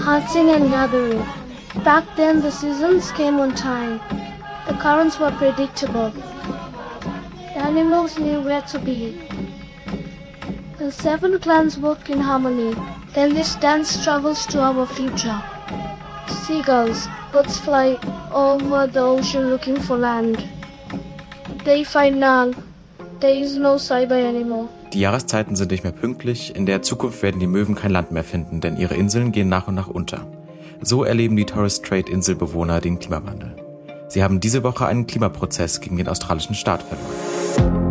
Hunting and gathering. Back then the seasons came on time. The currents were predictable. The animals knew where to be. The 7 clans worked in harmony. Then this dance travels to our future. Seagulls, birds fly over the ocean looking for land. They find none. There is no cyber anymore. Die Jahreszeiten sind nicht mehr pünktlich. In der Zukunft werden die Möwen kein Land mehr finden, denn ihre Inseln gehen nach und nach unter. So erleben die Torres Strait Inselbewohner den Klimawandel. Sie haben diese Woche einen Klimaprozess gegen den australischen Staat verloren.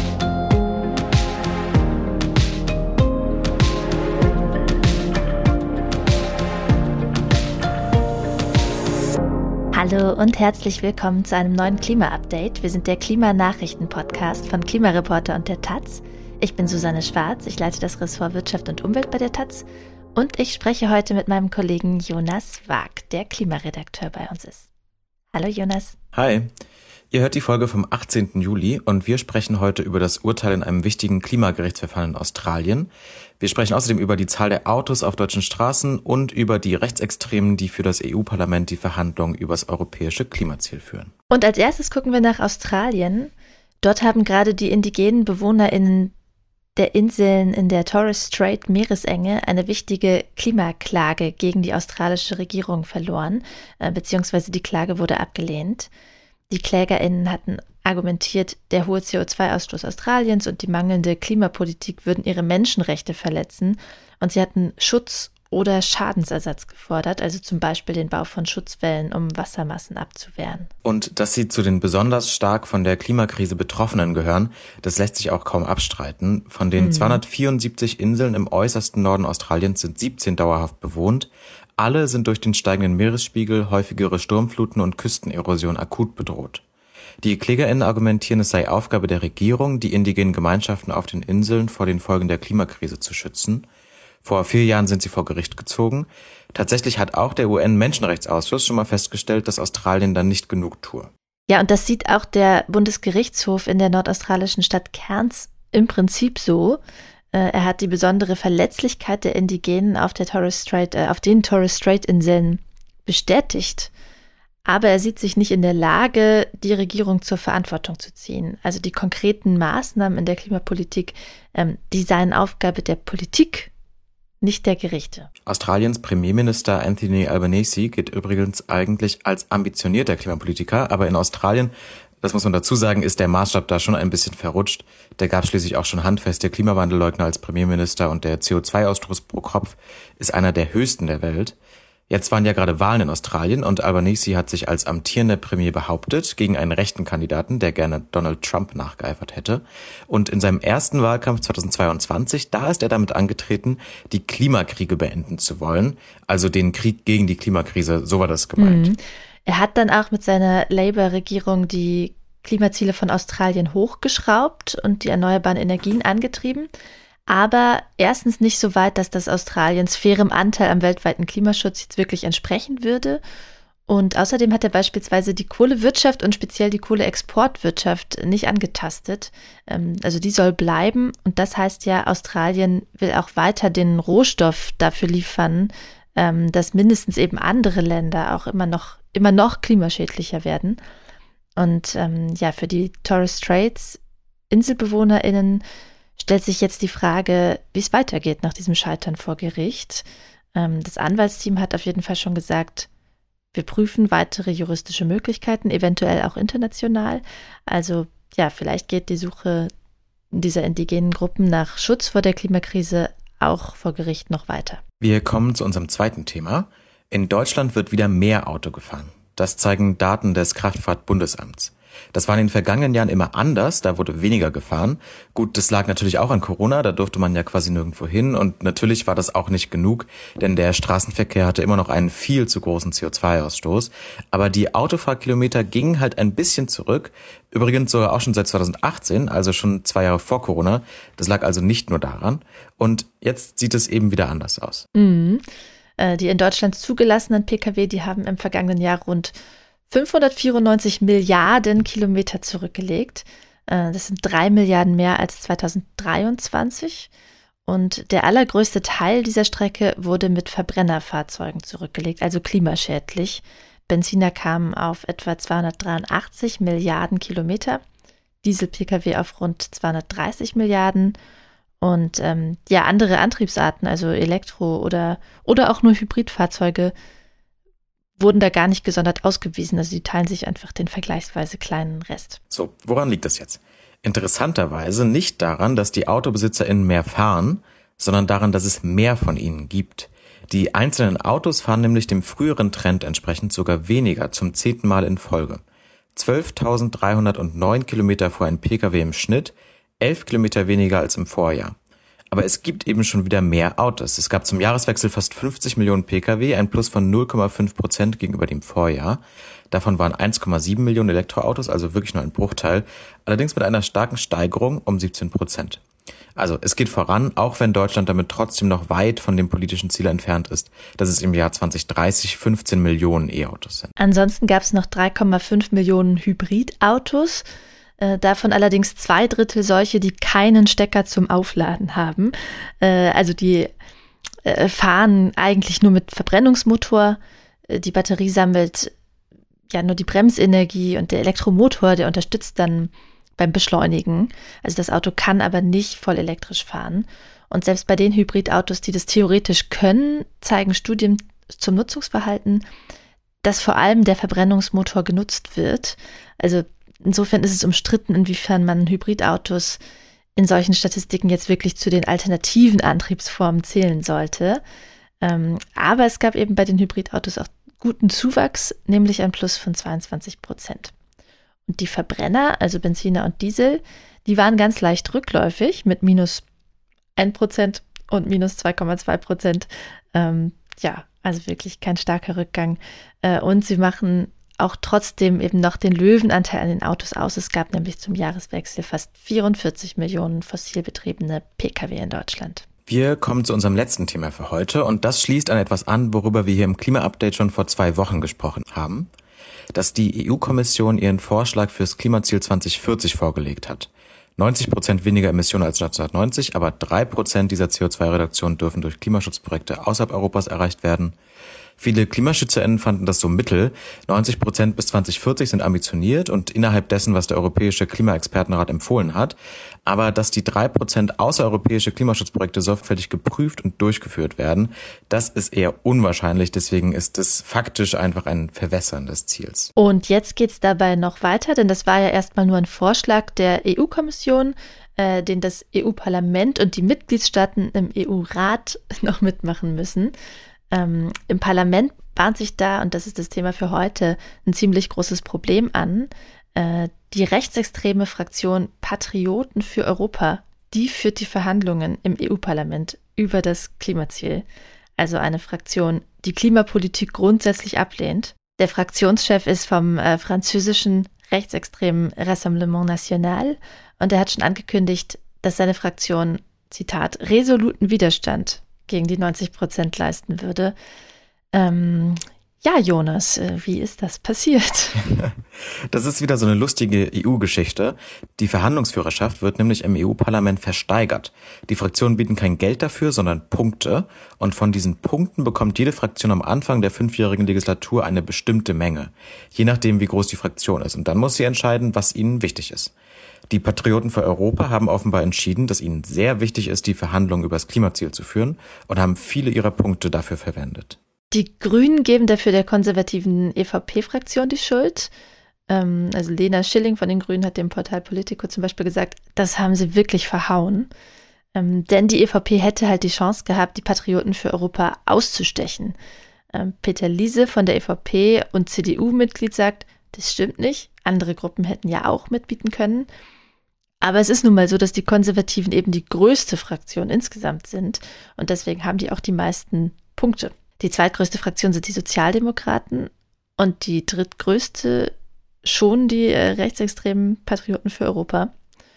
Hallo und herzlich willkommen zu einem neuen Klima-Update. Wir sind der Klimanachrichten-Podcast von Klimareporter und der Taz. Ich bin Susanne Schwarz, ich leite das Ressort Wirtschaft und Umwelt bei der Taz und ich spreche heute mit meinem Kollegen Jonas Wag, der Klimaredakteur bei uns ist. Hallo Jonas. Hi. Ihr hört die Folge vom 18. Juli und wir sprechen heute über das Urteil in einem wichtigen Klimagerichtsverfahren in Australien. Wir sprechen außerdem über die Zahl der Autos auf deutschen Straßen und über die Rechtsextremen, die für das EU-Parlament die Verhandlungen über das europäische Klimaziel führen. Und als erstes gucken wir nach Australien. Dort haben gerade die indigenen BewohnerInnen der Inseln in der Torres Strait Meeresenge eine wichtige Klimaklage gegen die australische Regierung verloren, beziehungsweise die Klage wurde abgelehnt. Die KlägerInnen hatten argumentiert, der hohe CO2-Ausstoß Australiens und die mangelnde Klimapolitik würden ihre Menschenrechte verletzen und sie hatten Schutz oder Schadensersatz gefordert, also zum Beispiel den Bau von Schutzwällen, um Wassermassen abzuwehren. Und dass sie zu den besonders stark von der Klimakrise Betroffenen gehören, das lässt sich auch kaum abstreiten. Von den 274 Inseln im äußersten Norden Australiens sind 17 dauerhaft bewohnt. Alle sind durch den steigenden Meeresspiegel, häufigere Sturmfluten und Küstenerosion akut bedroht. Die KlägerInnen argumentieren, es sei Aufgabe der Regierung, die indigenen Gemeinschaften auf den Inseln vor den Folgen der Klimakrise zu schützen. Vor 4 Jahren sind sie vor Gericht gezogen. Tatsächlich hat auch der UN-Menschenrechtsausschuss schon mal festgestellt, dass Australien dann nicht genug tue. Ja, und das sieht auch der Bundesgerichtshof in der nordaustralischen Stadt Cairns im Prinzip so. Er hat die besondere Verletzlichkeit der Indigenen auf den Torres Strait Inseln bestätigt. Aber er sieht sich nicht in der Lage, die Regierung zur Verantwortung zu ziehen. Also die konkreten Maßnahmen in der Klimapolitik, die seien Aufgabe der Politik, nicht der Gerichte. Australiens Premierminister Anthony Albanese gilt übrigens eigentlich als ambitionierter Klimapolitiker, aber in Australien, das muss man dazu sagen, ist der Maßstab da schon ein bisschen verrutscht. Da gab es schließlich auch schon handfeste Klimawandelleugner als Premierminister und der CO2-Ausstoß pro Kopf ist einer der höchsten der Welt. Jetzt waren ja gerade Wahlen in Australien und Albanese hat sich als amtierender Premier behauptet gegen einen rechten Kandidaten, der gerne Donald Trump nachgeeifert hätte. Und in seinem ersten Wahlkampf 2022, da ist er damit angetreten, die Klimakriege beenden zu wollen. Also den Krieg gegen die Klimakrise, so war das gemeint. Er hat dann auch mit seiner Labour-Regierung die Klimaziele von Australien hochgeschraubt und die erneuerbaren Energien angetrieben. Aber erstens nicht so weit, dass das Australiens fairem Anteil am weltweiten Klimaschutz jetzt wirklich entsprechen würde. Und außerdem hat er beispielsweise die Kohlewirtschaft und speziell die Kohleexportwirtschaft nicht angetastet. Also die soll bleiben. Und das heißt ja, Australien will auch weiter den Rohstoff dafür liefern, dass mindestens eben andere Länder auch immer noch klimaschädlicher werden. Und für die Torres Straits InselbewohnerInnen stellt sich jetzt die Frage, wie es weitergeht nach diesem Scheitern vor Gericht. Das Anwaltsteam hat auf jeden Fall schon gesagt, wir prüfen weitere juristische Möglichkeiten, eventuell auch international. Also ja, vielleicht geht die Suche dieser indigenen Gruppen nach Schutz vor der Klimakrise auch vor Gericht noch weiter. Wir kommen zu unserem zweiten Thema. In Deutschland wird wieder mehr Auto gefahren. Das zeigen Daten des Kraftfahrtbundesamts. Das war in den vergangenen Jahren immer anders, da wurde weniger gefahren. Gut, das lag natürlich auch an Corona, da durfte man ja quasi nirgendwo hin und natürlich war das auch nicht genug, denn der Straßenverkehr hatte immer noch einen viel zu großen CO2-Ausstoß. Aber die Autofahrkilometer gingen halt ein bisschen zurück, übrigens sogar auch schon seit 2018, also schon 2 Jahre vor Corona. Das lag also nicht nur daran und jetzt sieht es eben wieder anders aus. Die in Deutschland zugelassenen Pkw, die haben im vergangenen Jahr rund 594 Milliarden Kilometer zurückgelegt. Das sind 3 Milliarden mehr als 2023. Und der allergrößte Teil dieser Strecke wurde mit Verbrennerfahrzeugen zurückgelegt, also klimaschädlich. Benziner kamen auf etwa 283 Milliarden Kilometer, Diesel-Pkw auf rund 230 Milliarden und andere Antriebsarten, also Elektro- oder auch nur Hybridfahrzeuge, wurden da gar nicht gesondert ausgewiesen. Also die teilen sich einfach den vergleichsweise kleinen Rest. So, woran liegt das jetzt? Interessanterweise nicht daran, dass die AutobesitzerInnen mehr fahren, sondern daran, dass es mehr von ihnen gibt. Die einzelnen Autos fahren nämlich dem früheren Trend entsprechend sogar weniger, zum 10. Mal in Folge. 12.309 Kilometer fuhr ein Pkw im Schnitt, 11 Kilometer weniger als im Vorjahr. Aber es gibt eben schon wieder mehr Autos. Es gab zum Jahreswechsel fast 50 Millionen Pkw, ein Plus von 0,5% gegenüber dem Vorjahr. Davon waren 1,7 Millionen Elektroautos, also wirklich nur ein Bruchteil, allerdings mit einer starken Steigerung um 17%. Also es geht voran, auch wenn Deutschland damit trotzdem noch weit von dem politischen Ziel entfernt ist, dass es im Jahr 2030 15 Millionen E-Autos sind. Ansonsten gab es noch 3,5 Millionen Hybridautos, davon allerdings 2/3 solche, die keinen Stecker zum Aufladen haben. Also die fahren eigentlich nur mit Verbrennungsmotor. Die Batterie sammelt ja nur die Bremsenergie und der Elektromotor, der unterstützt dann beim Beschleunigen. Also das Auto kann aber nicht voll elektrisch fahren. Und selbst bei den Hybridautos, die das theoretisch können, zeigen Studien zum Nutzungsverhalten, dass vor allem der Verbrennungsmotor genutzt wird. Also insofern ist es umstritten, inwiefern man Hybridautos in solchen Statistiken jetzt wirklich zu den alternativen Antriebsformen zählen sollte. Aber es gab eben bei den Hybridautos auch guten Zuwachs, nämlich ein Plus von 22%. Und die Verbrenner, also Benziner und Diesel, die waren ganz leicht rückläufig mit minus 1% und minus 2,2%. Also wirklich kein starker Rückgang. Und sie machen auch trotzdem eben noch den Löwenanteil an den Autos aus. Es gab nämlich zum Jahreswechsel fast 44 Millionen fossil betriebene Pkw in Deutschland. Wir kommen zu unserem letzten Thema für heute und das schließt an etwas an, worüber wir hier im Klima-Update schon vor 2 Wochen gesprochen haben, dass die EU-Kommission ihren Vorschlag fürs Klimaziel 2040 vorgelegt hat. 90% weniger Emissionen als 1990, aber 3% dieser CO2-Reduktion dürfen durch Klimaschutzprojekte außerhalb Europas erreicht werden. Viele KlimaschützerInnen fanden das so mittel. 90% bis 2040 sind ambitioniert und innerhalb dessen, was der Europäische Klimaexpertenrat empfohlen hat. Aber dass die 3% außereuropäische Klimaschutzprojekte sorgfältig geprüft und durchgeführt werden, das ist eher unwahrscheinlich. Deswegen ist es faktisch einfach ein Verwässern des Ziels. Und jetzt geht's dabei noch weiter, denn das war ja erstmal nur ein Vorschlag der EU-Kommission, den das EU-Parlament und die Mitgliedstaaten im EU-Rat noch mitmachen müssen. Im Parlament bahnt sich da, und das ist das Thema für heute, ein ziemlich großes Problem an. Die rechtsextreme Fraktion Patrioten für Europa, die führt die Verhandlungen im EU-Parlament über das Klimaziel. Also eine Fraktion, die Klimapolitik grundsätzlich ablehnt. Der Fraktionschef ist vom französischen rechtsextremen Rassemblement National und er hat schon angekündigt, dass seine Fraktion, Zitat, resoluten Widerstand gegen die 90% leisten würde. Jonas, wie ist das passiert? Das ist wieder so eine lustige EU-Geschichte. Die Verhandlungsführerschaft wird nämlich im EU-Parlament versteigert. Die Fraktionen bieten kein Geld dafür, sondern Punkte. Und von diesen Punkten bekommt jede Fraktion am Anfang der 5-jährigen Legislatur eine bestimmte Menge. Je nachdem, wie groß die Fraktion ist. Und dann muss sie entscheiden, was ihnen wichtig ist. Die Patrioten für Europa haben offenbar entschieden, dass ihnen sehr wichtig ist, die Verhandlungen über das Klimaziel zu führen und haben viele ihrer Punkte dafür verwendet. Die Grünen geben dafür der konservativen EVP-Fraktion die Schuld. Also Lena Schilling von den Grünen hat dem Portal Politico zum Beispiel gesagt, das haben sie wirklich verhauen. Denn die EVP hätte halt die Chance gehabt, die Patrioten für Europa auszustechen. Peter Liese von der EVP und CDU-Mitglied sagt, das stimmt nicht. Andere Gruppen hätten ja auch mitbieten können. Aber es ist nun mal so, dass die Konservativen eben die größte Fraktion insgesamt sind. Und deswegen haben die auch die meisten Punkte. Die zweitgrößte Fraktion sind die Sozialdemokraten und die drittgrößte schon die rechtsextremen Patrioten für Europa.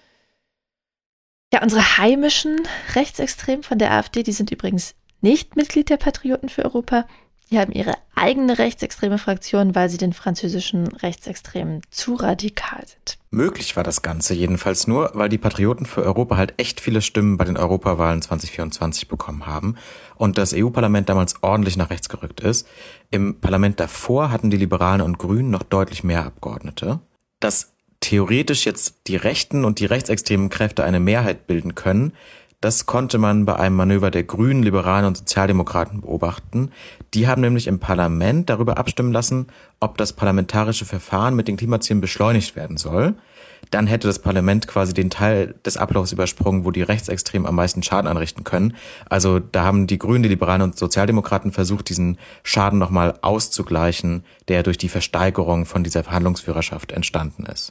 Ja, unsere heimischen Rechtsextremen von der AfD, die sind übrigens nicht Mitglied der Patrioten für Europa. Die haben ihre eigene rechtsextreme Fraktion, weil sie den französischen Rechtsextremen zu radikal sind. Möglich war das Ganze jedenfalls nur, weil die Patrioten für Europa halt echt viele Stimmen bei den Europawahlen 2024 bekommen haben und das EU-Parlament damals ordentlich nach rechts gerückt ist. Im Parlament davor hatten die Liberalen und Grünen noch deutlich mehr Abgeordnete. Dass theoretisch jetzt die rechten und die rechtsextremen Kräfte eine Mehrheit bilden können, das konnte man bei einem Manöver der Grünen, Liberalen und Sozialdemokraten beobachten. Die haben nämlich im Parlament darüber abstimmen lassen, ob das parlamentarische Verfahren mit den Klimazielen beschleunigt werden soll. Dann hätte das Parlament quasi den Teil des Ablaufs übersprungen, wo die Rechtsextremen am meisten Schaden anrichten können. Also da haben die Grünen, die Liberalen und Sozialdemokraten versucht, diesen Schaden nochmal auszugleichen, der durch die Versteigerung von dieser Verhandlungsführerschaft entstanden ist.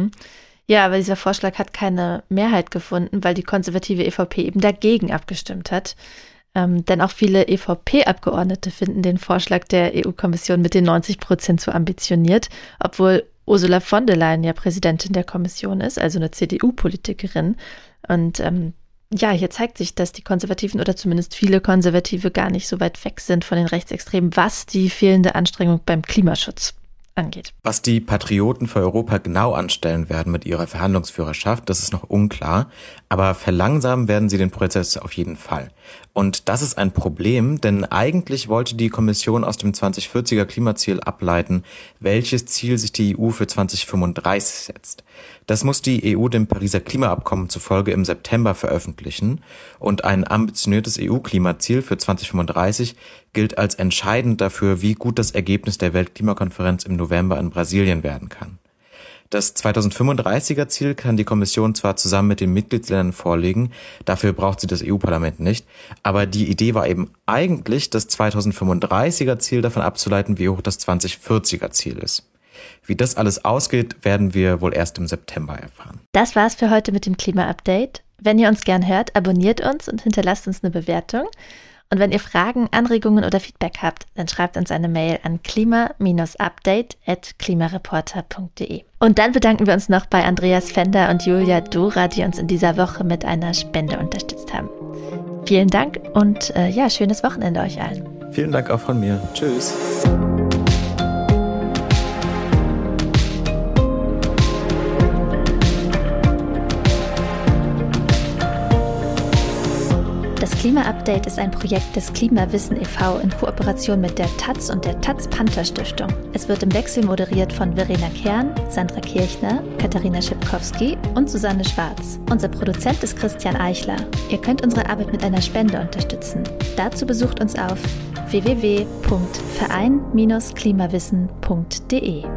Ja, aber dieser Vorschlag hat keine Mehrheit gefunden, weil die konservative EVP eben dagegen abgestimmt hat. Denn auch viele EVP-Abgeordnete finden den Vorschlag der EU-Kommission mit den 90% zu ambitioniert, obwohl Ursula von der Leyen ja Präsidentin der Kommission ist, also eine CDU-Politikerin. Und hier zeigt sich, dass die Konservativen oder zumindest viele Konservative gar nicht so weit weg sind von den Rechtsextremen, was die fehlende Anstrengung beim Klimaschutz angeht. Was die Patrioten für Europa genau anstellen werden mit ihrer Verhandlungsführerschaft, das ist noch unklar, aber verlangsamen werden sie den Prozess auf jeden Fall. Und das ist ein Problem, denn eigentlich wollte die Kommission aus dem 2040er Klimaziel ableiten, welches Ziel sich die EU für 2035 setzt. Das muss die EU dem Pariser Klimaabkommen zufolge im September veröffentlichen und ein ambitioniertes EU-Klimaziel für 2035 gilt als entscheidend dafür, wie gut das Ergebnis der Weltklimakonferenz im November in Brasilien werden kann. Das 2035er Ziel kann die Kommission zwar zusammen mit den Mitgliedsländern vorlegen, dafür braucht sie das EU-Parlament nicht, aber die Idee war eben eigentlich, das 2035er Ziel davon abzuleiten, wie hoch das 2040er Ziel ist. Wie das alles ausgeht, werden wir wohl erst im September erfahren. Das war's für heute mit dem Klima-Update. Wenn ihr uns gern hört, abonniert uns und hinterlasst uns eine Bewertung. Und wenn ihr Fragen, Anregungen oder Feedback habt, dann schreibt uns eine Mail an klima-update@klimareporter.de. Und dann bedanken wir uns noch bei Andreas Fender und Julia Dora, die uns in dieser Woche mit einer Spende unterstützt haben. Vielen Dank und schönes Wochenende euch allen. Vielen Dank auch von mir. Tschüss. Das Klima-Update ist ein Projekt des Klimawissen e.V. in Kooperation mit der taz und der Taz-Panther-Stiftung. Es wird im Wechsel moderiert von Verena Kern, Sandra Kirchner, Katharina Schipkowski und Susanne Schwarz. Unser Produzent ist Christian Eichler. Ihr könnt unsere Arbeit mit einer Spende unterstützen. Dazu besucht uns auf www.verein-klimawissen.de.